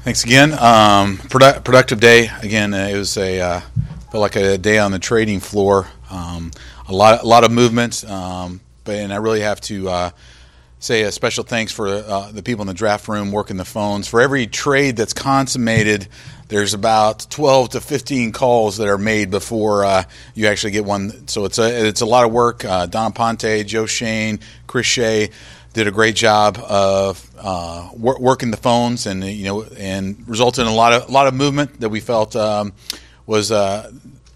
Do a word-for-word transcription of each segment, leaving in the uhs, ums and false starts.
Thanks again. Um, produ- productive day. Again, uh, it was a uh, felt like a day on the trading floor. Um, a lot, a lot of movement. Um, but and I really have to uh, say a special thanks for uh, the people in the draft room working the phones. For every trade that's consummated, there's about twelve to fifteen calls that are made before uh, you actually get one. So it's a it's a lot of work. Uh, Don Ponte, Joe Shane, Chris Shea did a great job of uh, wor- working the phones, and you know, and resulted in a lot of a lot of movement that we felt um, was uh,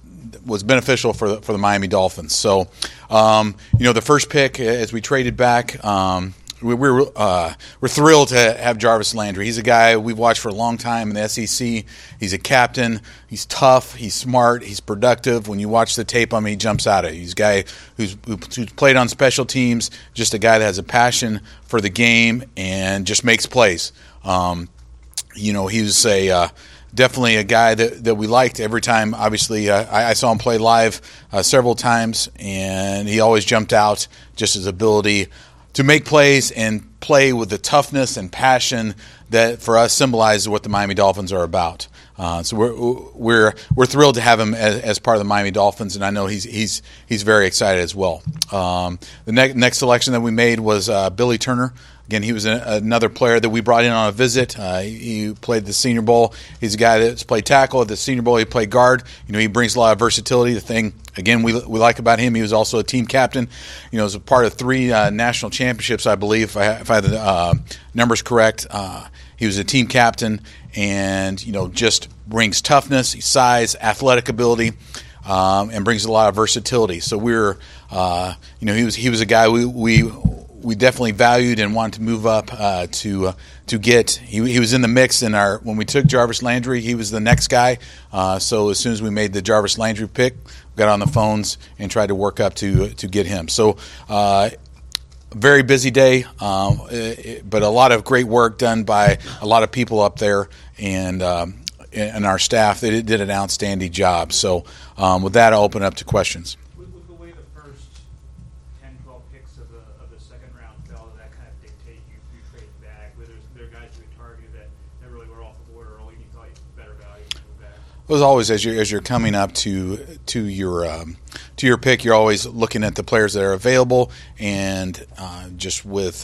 was beneficial for the, for the Miami Dolphins. So, um, you know, the first pick as we traded back. Um, We, we're uh, we're thrilled to have Jarvis Landry. He's a guy we've watched for a long time in the S E C. He's a captain. He's tough. He's smart. He's productive. When you watch the tape on him, he jumps out at you. He's a guy who's, who's played on special teams, just a guy that has a passion for the game and just makes plays. Um, you know, he was a uh, definitely a guy that, that we liked every time. Obviously, uh, I, I saw him play live uh, several times, and he always jumped out, just his ability to make plays and play with the toughness and passion that for us symbolizes what the Miami Dolphins are about. Uh, so we're we're we're thrilled to have him as, as part of the Miami Dolphins, and I know he's he's he's very excited as well. Um, the next next selection that we made was uh, Billy Turner. Again, he was a, another player that we brought in on a visit. Uh, he, he played the Senior Bowl. He's a guy that's played tackle at the Senior Bowl. He played guard. You know, he brings a lot of versatility. The thing, again, we we like about him, he was also a team captain. You know, as a part of three uh, national championships, I believe, if I, if I have the uh, numbers correct. Uh, he was a team captain, and you know, just brings toughness, size, athletic ability, um, and brings a lot of versatility. So we're, uh, you know, he was he was a guy we we. we definitely valued and wanted to move up uh, to uh, to get. He, he was in the mix in our when we took Jarvis Landry. He was the next guy. Uh, so as soon as we made the Jarvis Landry pick, we got on the phones and tried to work up to to get him. So uh, very busy day, um, it, but a lot of great work done by a lot of people up there and um, and our staff. They did an outstanding job. So um, with that, I'll open up to questions. It was always as you're as you're coming up to to your um, to your pick, you're always looking at the players that are available, and uh, just with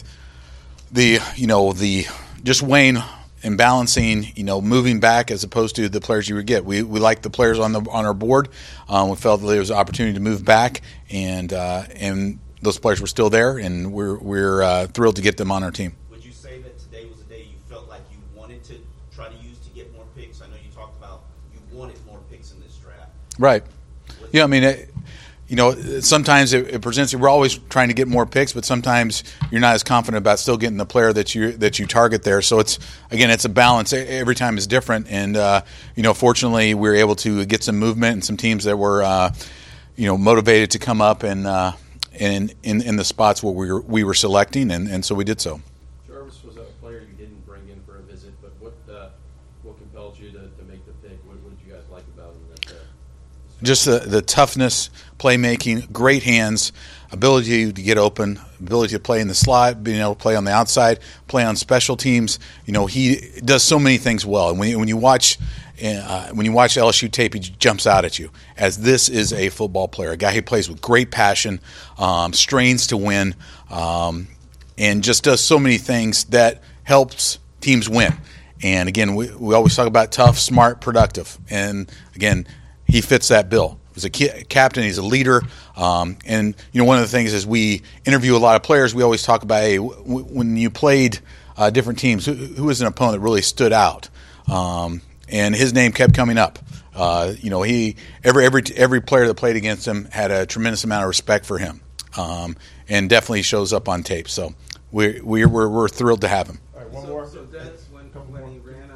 the you know the just weighing and balancing, you know, moving back as opposed to the players you would get. We we liked the players on the on our board. Um, we felt that there was an opportunity to move back, and uh, and those players were still there, and we're we're uh, thrilled to get them on our team. Would you say that today was a day you felt like you wanted to try to use to get more picks? I know you talked about wanted more picks in this draft. Right. Yeah, I mean, it, you know, sometimes it, it presents. We're always trying to get more picks, but sometimes you're not as confident about still getting the player that you that you target there. So it's again, it's a balance. Every time is different, and uh, you know, fortunately, we were able to get some movement and some teams that were, uh, you know, motivated to come up and uh, in, in in the spots where we were we were selecting, and, and so we did so. Jarvis was a player you didn't bring in for a visit, but what uh, what compelled you to, to make the pick? What, what did you guys like about him? That, uh, Just the, the toughness, playmaking, great hands, ability to get open, ability to play in the slot, being able to play on the outside, play on special teams. You know, he does so many things well. And when you, when you watch uh, when you watch L S U tape, he jumps out at you as this is a football player, a guy who plays with great passion, um, strains to win, um, and just does so many things that helps teams win. And again, we, we always talk about tough, smart, productive. And again, he fits that bill. He's a captain. He's a leader. Um, and, you know, one of the things is we interview a lot of players. We always talk about, hey, w- when you played uh, different teams, who, who was an opponent that really stood out? Um, and his name kept coming up. Uh, you know, he every every every player that played against him had a tremendous amount of respect for him, um, and definitely shows up on tape. So we're we're we're, we're thrilled to have him. All right, one so, more. So that's when, when he ran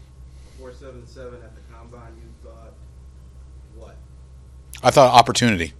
a four seven seven at the combine, you thought what? I thought opportunity.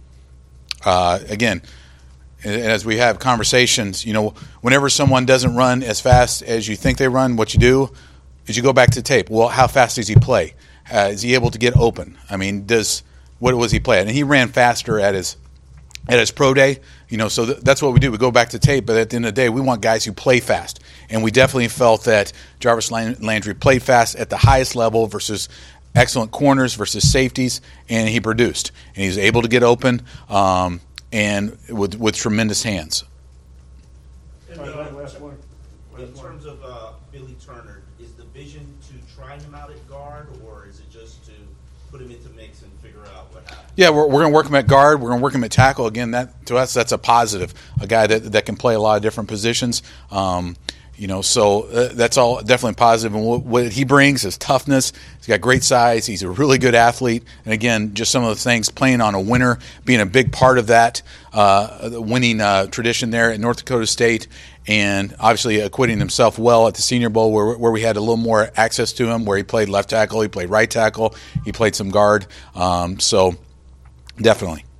Uh, again, as we have conversations, you know, whenever someone doesn't run as fast as you think they run, what you do is you go back to the tape. Well, how fast does he play? Uh, is he able to get open? I mean, does what was he play at? And he ran faster at his at his pro day. You know, so th- that's what we do. We go back to tape, but at the end of the day, we want guys who play fast. And we definitely felt that Jarvis Landry played fast at the highest level versus excellent corners versus safeties, and he produced. And he was able to get open um, and with with tremendous hands. And, All right, uh, last one. in Last one. terms of uh, Billy Turner, is the vision to try him out at guard, or is it just to put him into mix and figure out what happens? Yeah, we're, we're going to work him at guard. We're going to work him at tackle. Again, that to us, that's a positive. A guy that that can play a lot of different positions. Um, you know, so uh, that's all definitely positive. And what, what he brings is toughness. He's got great size. He's a really good athlete. And again, just some of the things, playing on a winner, being a big part of that uh, winning uh, tradition there at North Dakota State. And obviously acquitting himself well at the Senior Bowl, where where we had a little more access to him, where he played left tackle, he played right tackle, he played some guard. Um, so definitely.